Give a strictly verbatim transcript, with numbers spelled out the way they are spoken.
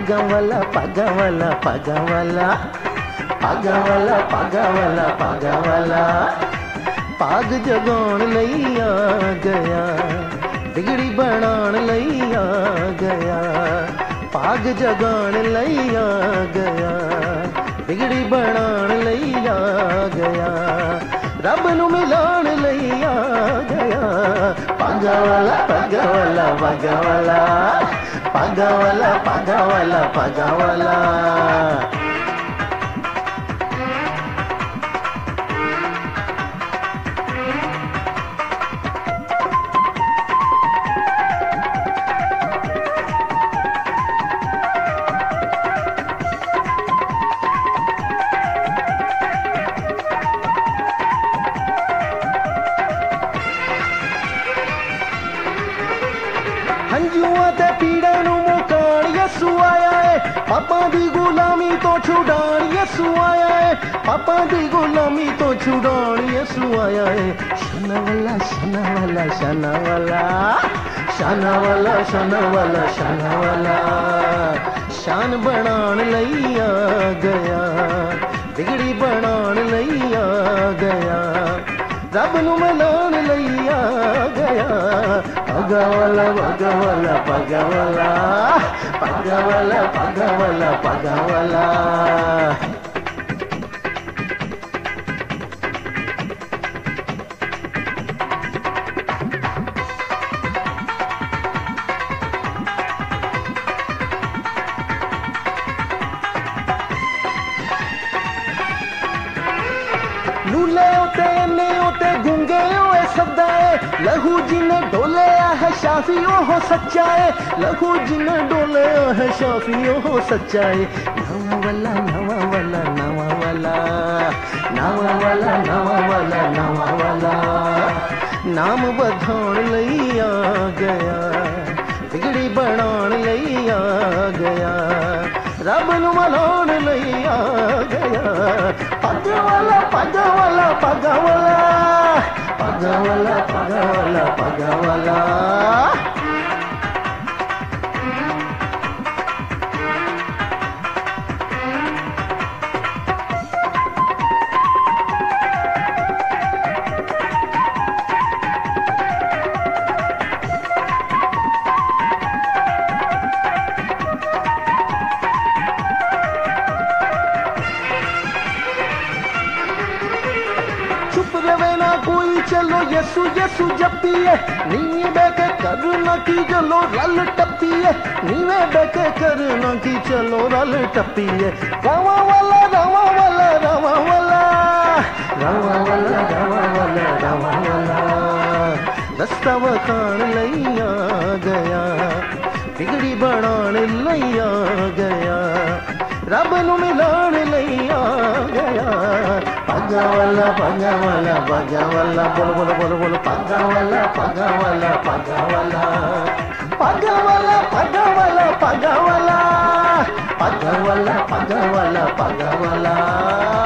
पगवला पगवला पगवला पगवला पगवला पगवला पाग जगाण लई आ गया बिगड़ी बनाण लई आ गया पाग जगाण लई आ गया बिगड़ी बनाण लई आ गया रब नू मिलाण लई आ गया पगवला पगवला पगवला पगवला पगवला पगवला हंजुआ ते पीड़ा नू मुकाण यसू आया है पापा दी गुलामी तो छुड़ाण यसू आया है पापा दी गुलामी तो छुड़ाण यसू आया है शनावला शनावला शनावला शनावला शनावला शनावला शान बनाण लई आ गया बिगड़ी बनाण लई आ गया रब नू मिलाण लई आ गया पगवला पगवला पगवला पगवला पगवला पगवला लूले होते ने होते गूंगे हुए सदा है लहू जिन्हें डोले है शाफी हो सच्चा है लहू जिन्हें डोले है शाफी हो सच्चा है नवा वाला नवा वाला नवा वाला नवा वाला नवा वाला नवा वाला नाम बधाण लई आ गया बिगड़ी बनाण लई आ गया रब नू मलाण लई आ गया पगवला पगवला पगवला पगवला पगवला पगवला चुप रवे ना कोई चलो यसु यसु जपी है नीवे बैके करना की चलो रल टप्पी है नीवे बैके करना की चलो रल टप्पी है रवा वाला रवा वाला रवा वाला रवा वाला रवा वाला रवा वाला दस्ता वखाण लई आ गया बिगड़ी बनाण लई आ गया रब नू मिलाण लई आ गया पगवला पगवला पगवला बोलो बोलो बोलो बोलो पगवला पगवला पगवला पगवला पगवला पगवला पगवला पगवला पगवला